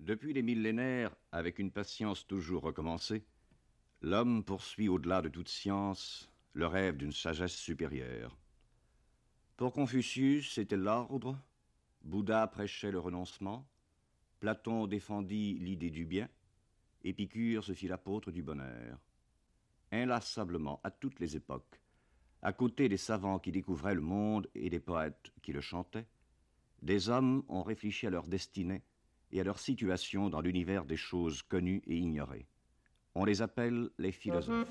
Depuis les millénaires, avec une patience toujours recommencée, l'homme poursuit au-delà de toute science le rêve d'une sagesse supérieure. Pour Confucius, c'était l'ordre, Bouddha prêchait le renoncement, Platon défendit l'idée du bien, Épicure se fit l'apôtre du bonheur. Inlassablement, à toutes les époques, à côté des savants qui découvraient le monde et des poètes qui le chantaient, des hommes ont réfléchi à leur destinée et à leur situation dans l'univers des choses connues et ignorées. On les appelle les philosophes.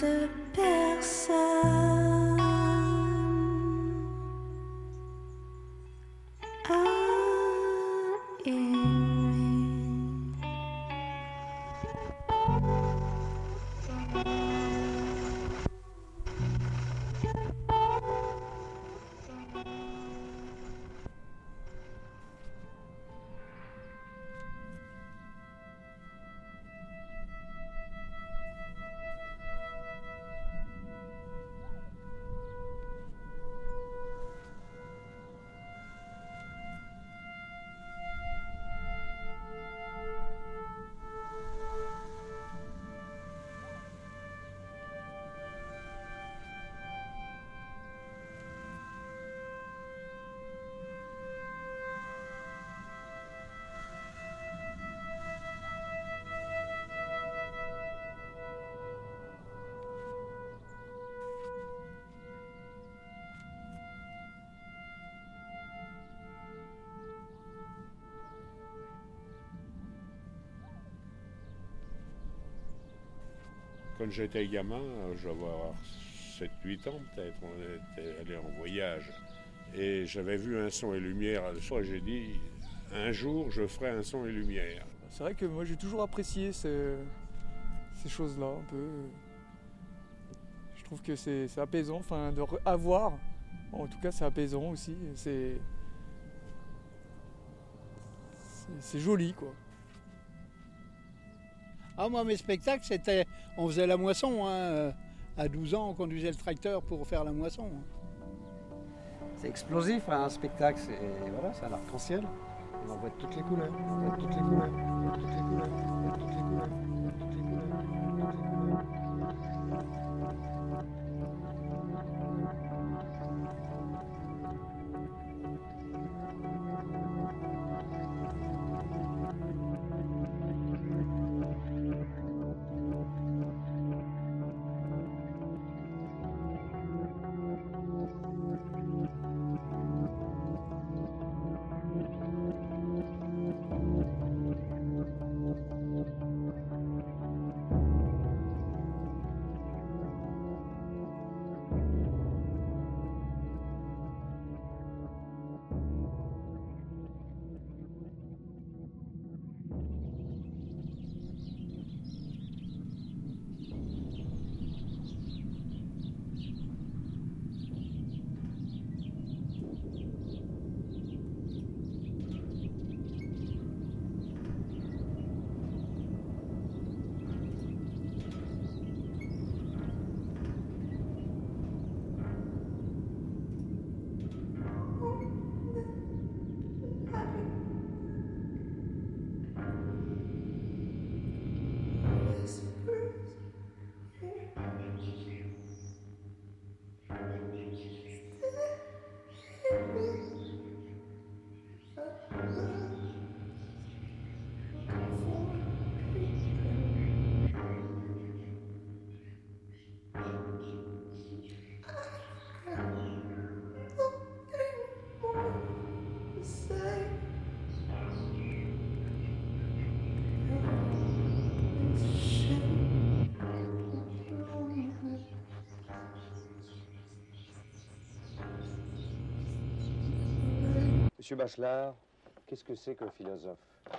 de personne. Quand j'étais gamin, je dois avoir 7-8 ans peut-être, on était allé en voyage. Et j'avais vu un son et lumière le soir et j'ai dit, un jour je ferai un son et lumière. C'est vrai que moi j'ai toujours apprécié ces choses-là un peu. Je trouve que c'est apaisant, enfin de avoir, en tout cas c'est apaisant aussi, c'est joli quoi. Ah, moi, mes spectacles, c'était... On faisait la moisson, hein. À 12 ans, on conduisait le tracteur pour faire la moisson. C'est explosif, hein, un spectacle, voilà, c'est un arc-en-ciel. On en voit de toutes les couleurs, on voit de toutes les couleurs, on voit de toutes les couleurs, on voit de toutes les couleurs, on voit de toutes les couleurs, on voit de toutes les couleurs. Monsieur Bachelard, qu'est-ce que c'est qu'un philosophe?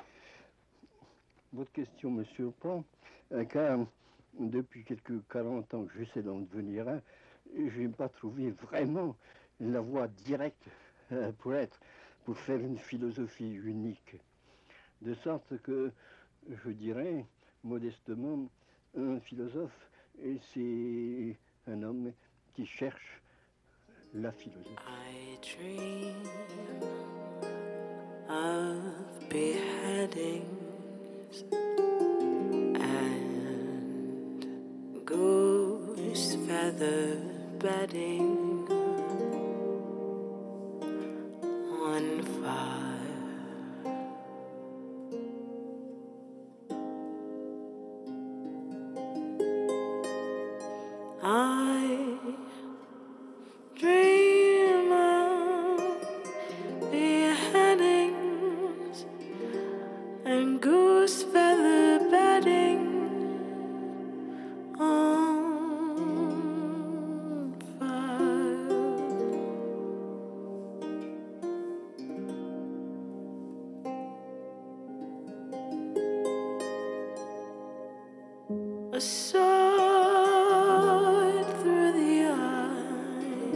Votre question me surprend, car depuis quelques 40 ans que j'essaie d'en devenir un, je n'ai pas trouvé vraiment la voie directe pour faire une philosophie unique. De sorte que, je dirais, modestement, un philosophe, c'est un homme qui cherche la philosophie. I dream of beheadings and goose feather bedding on fire. I dream of beheadings and goose feather bedding on a sword through the eye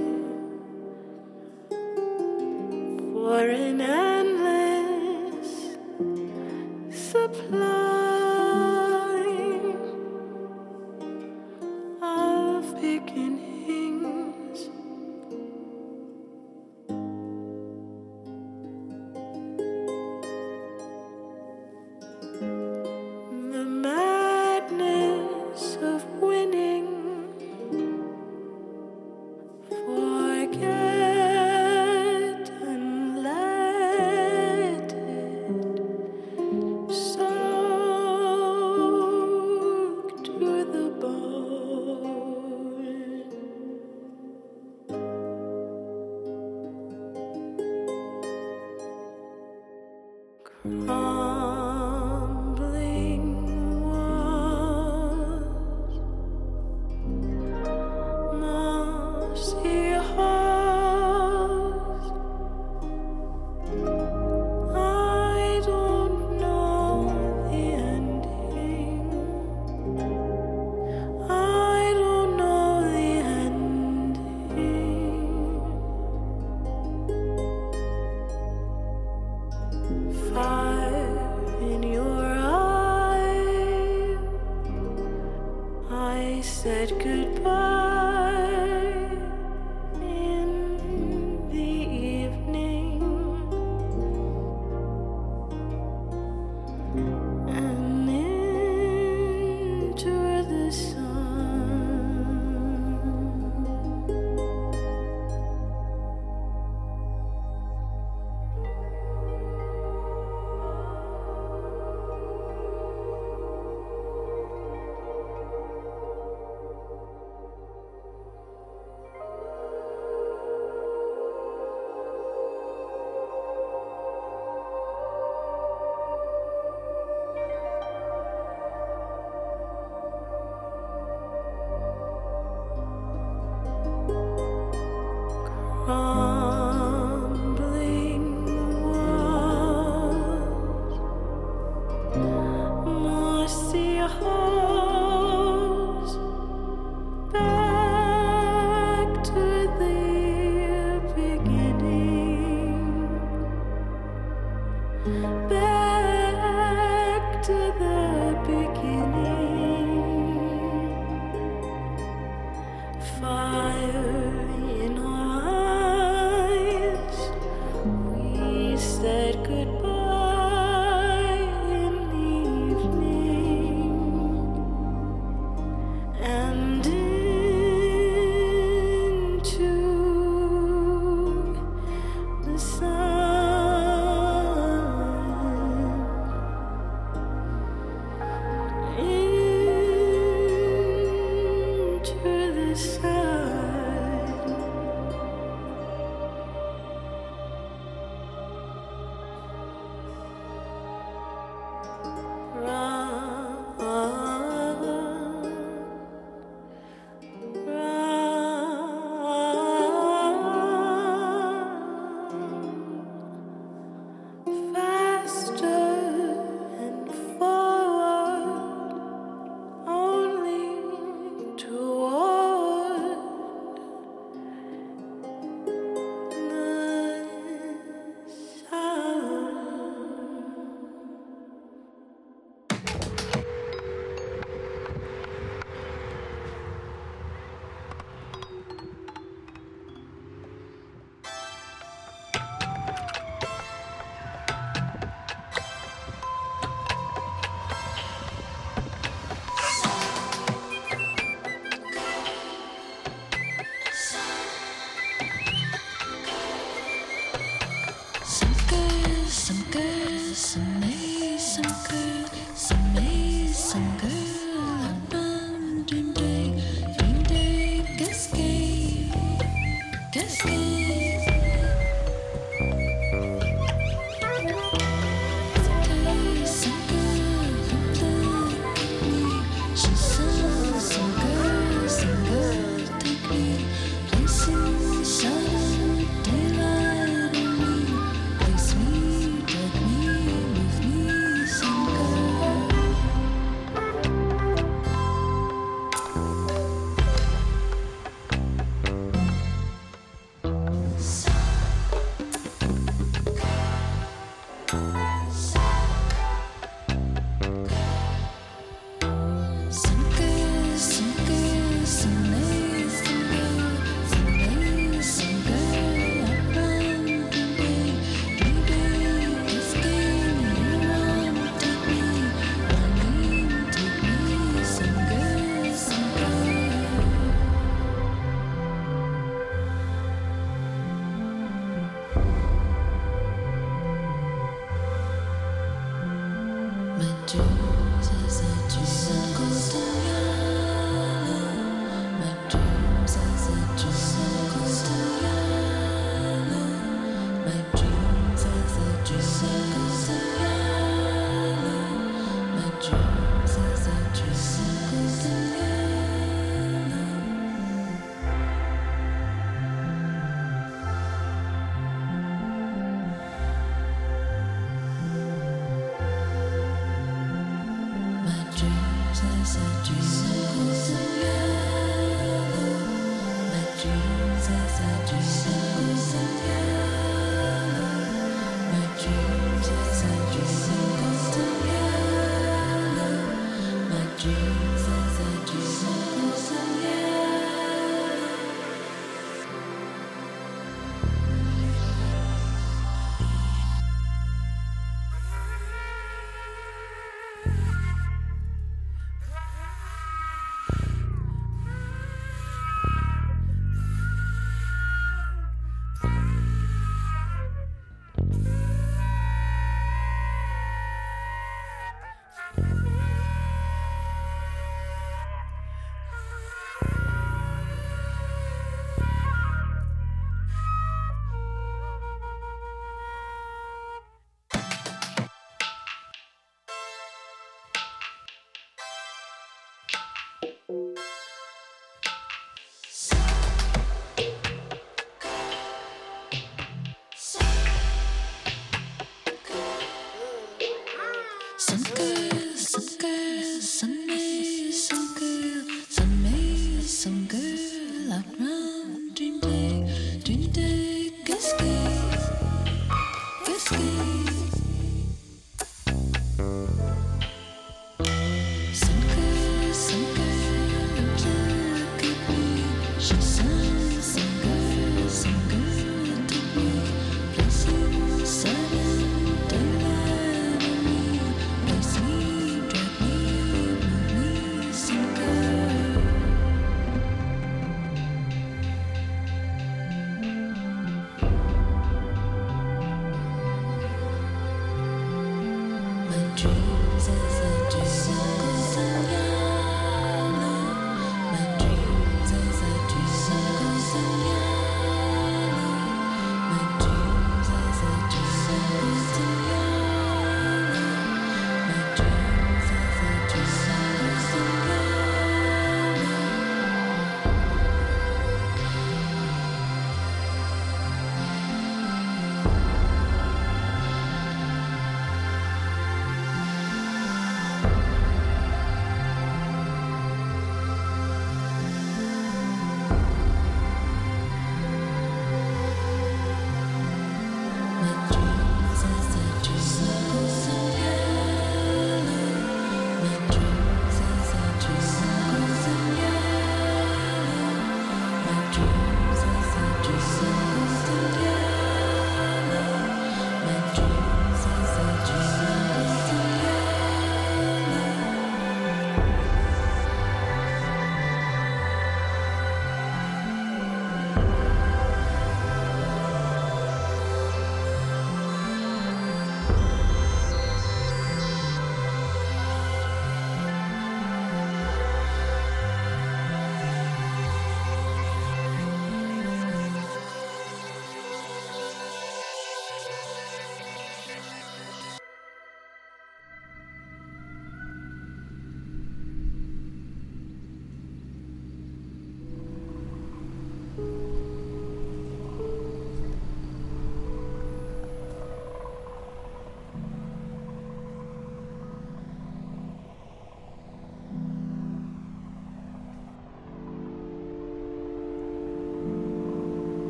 for an endless supply of beginnings. The madness of winning, forget and let it soak to the bone. Crumbling walls, mossy halls. I don't know the ending. I don't know the ending. Fire in your eye, I said goodbye in the evening, and into the sun.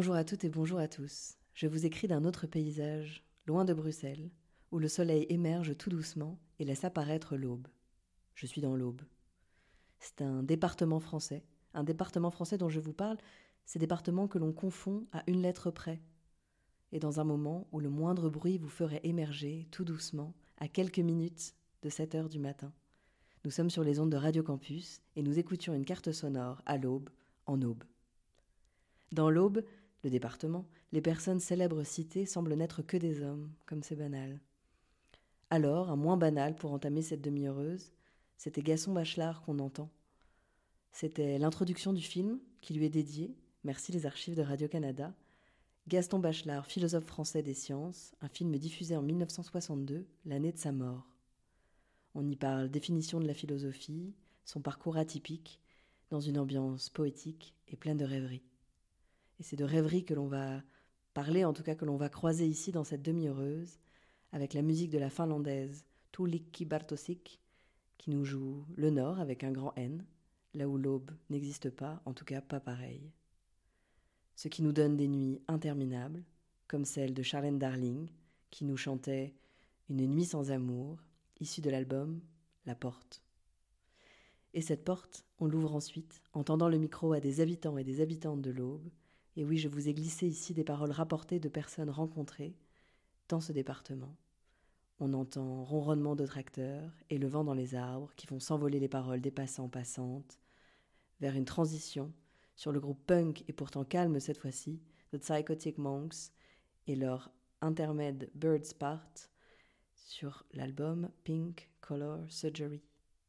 Bonjour à toutes et bonjour à tous. Je vous écris d'un autre paysage, loin de Bruxelles, où le soleil émerge tout doucement et laisse apparaître l'Aube. Je suis dans l'Aube. C'est un département français dont je vous parle, ces départements que l'on confond à une lettre près. Et dans un moment où le moindre bruit vous ferait émerger, tout doucement, à quelques minutes de 7 heures du matin. Nous sommes sur les ondes de Radio Campus et nous écoutions une carte sonore à l'Aube, en Aube. Dans l'Aube, le département, les personnes célèbres citées semblent n'être que des hommes, comme c'est banal. Alors, un moins banal pour entamer cette demi-heureuse, c'était Gaston Bachelard qu'on entend. C'était l'introduction du film qui lui est dédié, merci les archives de Radio-Canada, Gaston Bachelard, philosophe français des sciences, un film diffusé en 1962, l'année de sa mort. On y parle définition de la philosophie, son parcours atypique, dans une ambiance poétique et pleine de rêveries. Et c'est de rêveries que l'on va parler, en tout cas que l'on va croiser ici dans cette demi-heureuse, avec la musique de la finlandaise Tuulikki Bartosik, qui nous joue le Nord avec un grand N, là où l'Aube n'existe pas, en tout cas pas pareil. Ce qui nous donne des nuits interminables, comme celle de Charlène Darling, qui nous chantait Une nuit sans amour, issue de l'album La Porte. Et cette porte, on l'ouvre ensuite, en tendant le micro à des habitants et des habitantes de l'Aube. Et oui, je vous ai glissé ici des paroles rapportées de personnes rencontrées dans ce département. On entend ronronnement de tracteurs et le vent dans les arbres qui font s'envoler les paroles des passants-passantes vers une transition sur le groupe punk et pourtant calme cette fois-ci, The Psychotic Monks et leur intermède Birds Part sur l'album Pink Color Surgery.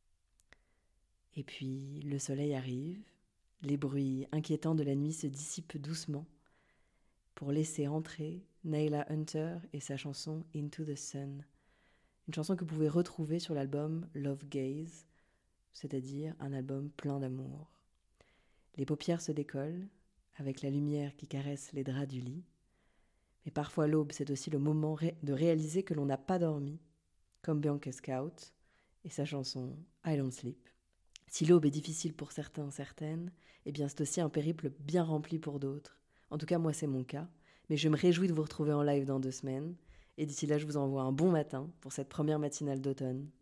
Et puis le soleil arrive, les bruits inquiétants de la nuit se dissipent doucement pour laisser entrer Nayla Hunter et sa chanson Into the Sun, une chanson que vous pouvez retrouver sur l'album Love Gaze, c'est-à-dire un album plein d'amour. Les paupières se décollent, avec la lumière qui caresse les draps du lit. Mais parfois l'aube, c'est aussi le moment de réaliser que l'on n'a pas dormi, comme Bianca Scout et sa chanson I Don't Sleep. Si l'aube est difficile pour certains, certaines, eh bien c'est aussi un périple bien rempli pour d'autres. En tout cas, moi c'est mon cas, mais je me réjouis de vous retrouver en live dans 2 semaines. Et d'ici là, je vous envoie un bon matin pour cette première matinale d'automne.